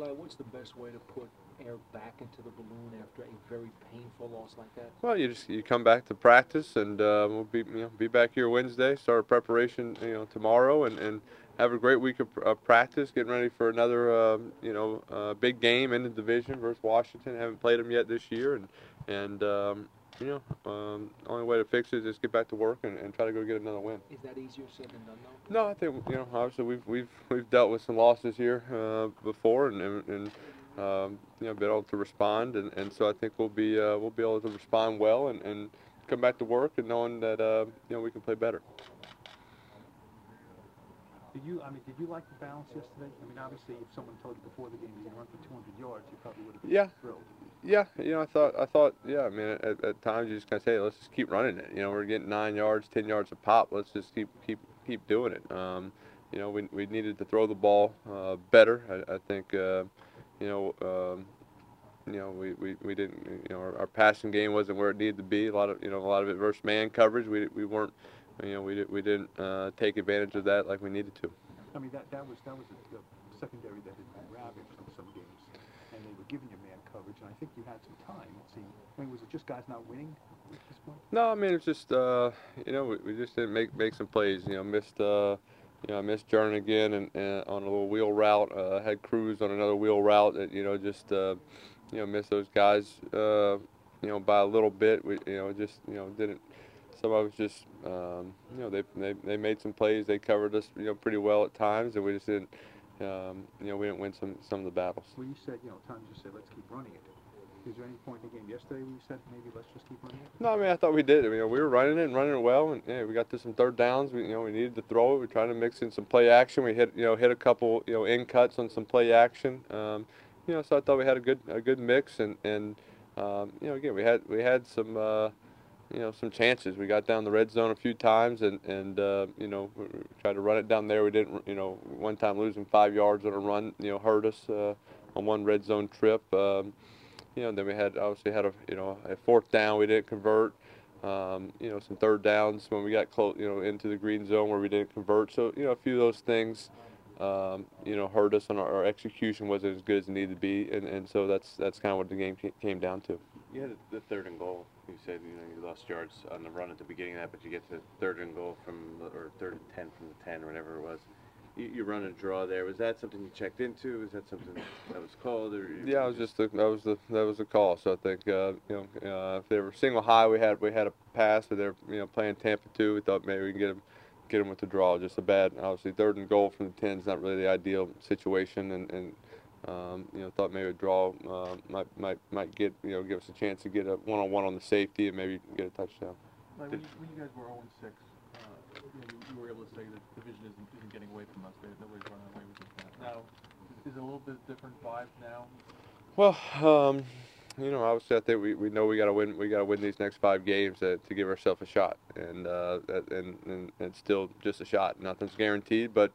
Eli, what's the best way to put air back into the balloon after a very painful loss like that? Well, you come back to practice, and we'll be back here Wednesday. Start preparation tomorrow, and have a great week of practice. Getting ready for another big game in the division versus Washington. Haven't played them yet this year, and only way to fix it is just get back to work and try to go get another win. Is that easier said than done, though? No, I think obviously we've dealt with some losses here before, and been able to respond, and so I think we'll be able to respond well and come back to work and knowing that we can play better. Did you like the balance yesterday? I mean, obviously, if someone told you before the game you're going to run for 200 yards, you probably would have been Yeah, thrilled. yeah. I thought, yeah. I mean, at times you just kind of say, let's just keep running it. We're getting 9 yards, 10 yards a pop. Let's just keep doing it. We needed to throw the ball better. I think. We didn't. Our passing game wasn't where it needed to be. A lot of it versus man coverage. We weren't. We didn't take advantage of that like we needed to. I mean, that was a secondary that had been ravaged in some games, and they were giving you man coverage, and I think you had some time. I mean, was it just guys not winning at this point? No, I mean it's just we just didn't make some plays. I missed Jernigan and on a little wheel route. Had Cruz on another wheel route that just missed those guys by a little bit. We just didn't. Some of us just they made some plays. They covered us pretty well at times, and we just didn't. We didn't win some of the battles. Well, you said at times you said let's keep running it. Is there any point in the game yesterday where you said maybe let's just keep running it? No, I mean I thought we did. We were running it and running it well, and we got to some third downs. We needed to throw it. We tried to mix in some play action. We hit a couple in cuts on some play action. So I thought we had a good mix, and again we had some chances. We got down the red zone a few times, and we tried to run it down there. We didn't. One time losing 5 yards on a run hurt us on one red zone trip. Then we obviously had a fourth down we didn't convert. Some third downs when we got close, into the green zone where we didn't convert. So, a few of those things, hurt us, and our execution wasn't as good as it needed to be, and so that's kind of what the game came down to. You had the third and goal. You said you lost yards on the run at the beginning of that, but you get to third and goal or third and 10 from the 10 or whatever it was. You run a draw there. Was that something you checked into? Was that something that was called? Or yeah, it was that was the call. So I think if they were single high, we had a pass. But they're playing Tampa 2. We thought maybe we can get them with the draw. Just a bad, obviously third and goal from the 10 is not really the ideal situation, and thought maybe a draw might give us a chance to get a one-on-one on the safety and maybe get a touchdown. Like when you guys were 0-6, you were able to say that the division isn't getting away from us. Nobody's running away with us now. Is it a little bit different vibe now? Well, obviously I think we know we got to win. We got to win these next 5 games to give ourselves a shot, and it's still just a shot. Nothing's guaranteed, but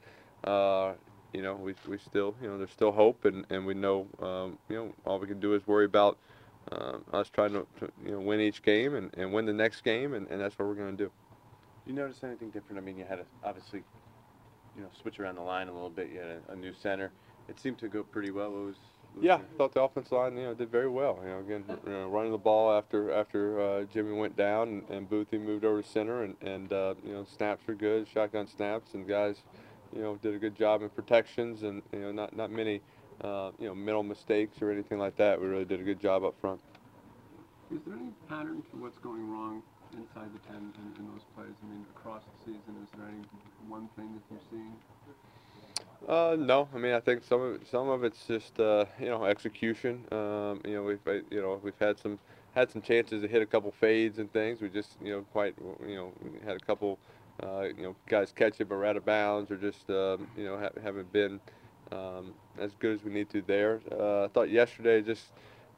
we still there's still hope, and we know all we can do is worry about us trying to win each game and win the next game, and that's what we're going to do. You notice anything different? I mean, you had to obviously, switch around the line a little bit. You had a new center. It seemed to go pretty well. Yeah, I thought the offensive line, did very well. Again, running the ball after Jimmy went down and Boothie moved over to center, and snaps were good, shotgun snaps, and guys, did a good job in protections, and not many, mental mistakes or anything like that. We really did a good job up front. Is there any pattern to what's going wrong inside the 10 in those plays? I mean, across the season, is there any one thing that you're seeing? No, I mean I think some of it's just execution. We've had some chances to hit a couple fades and things. We just had a couple guys catch it but we're out of bounds or just haven't been as good as we need to there. I thought yesterday just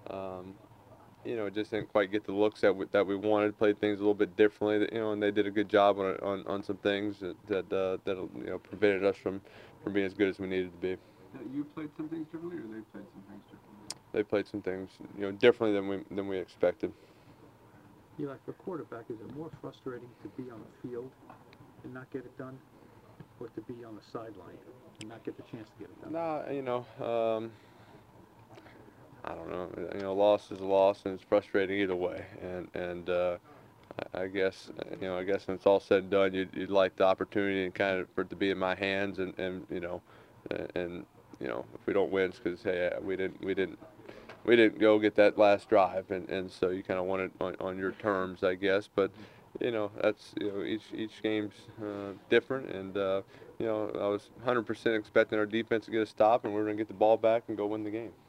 just didn't quite get the looks that we wanted. Played things a little bit differently, and they did a good job on some things that prevented us from being as good as we needed to be. You played some things differently, or they played some things differently? They played some things differently than we expected. Eli, for a quarterback, is it more frustrating to be on the field and not get it done, or to be on the sideline and not get the chance to get it done? Nah, I don't know. You know, loss is a loss, and it's frustrating either way. And I guess I guess when it's all said and done, you'd like the opportunity and kind of for it to be in my hands, and and if we don't win, it's because hey, we didn't go get that last drive, and so you kind of want it on your terms, I guess. But that's each game's different, and I was 100% expecting our defense to get a stop, and we were going to get the ball back and go win the game.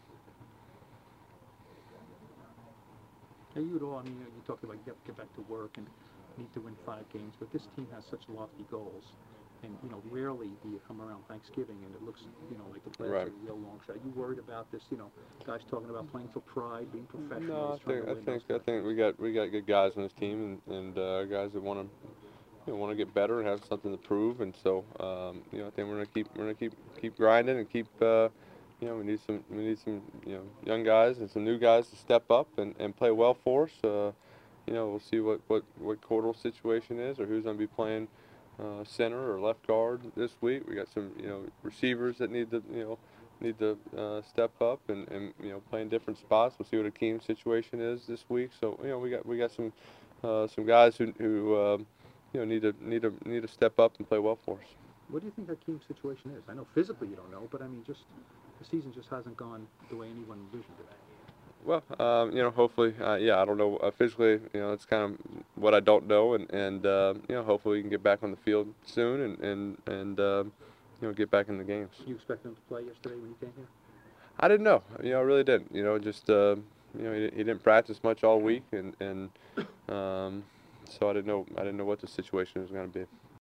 Are you at all, I mean, you talked about you have to get back to work and need to win 5 games, but this team has such lofty goals. And, rarely do you come around Thanksgiving and it looks, like the playoffs Right. are a real long shot. Are you worried about this, guys talking about playing for pride, being No, professionals, trying to win those I think we got good guys on this team, and guys that want to get better and have something to prove, and so I think we're gonna keep grinding and keep we need some young guys and some new guys to step up and play well for us. We'll see what Cordell's situation is or who's gonna be playing center or left guard this week. We got some receivers that need to step up and play in different spots. We'll see what Akeem's situation is this week. So we got some guys who need to step up and play well for us. What do you think Hakeem's situation is? I know physically you don't know, but I mean, just the season just hasn't gone the way anyone envisioned it. Well, hopefully, I don't know physically. It's kind of what I don't know, and hopefully we can get back on the field soon and get back in the games. You expect him to play yesterday when you came here? I didn't know. I really didn't. Just he didn't practice much all week, and so I didn't know what the situation was going to be.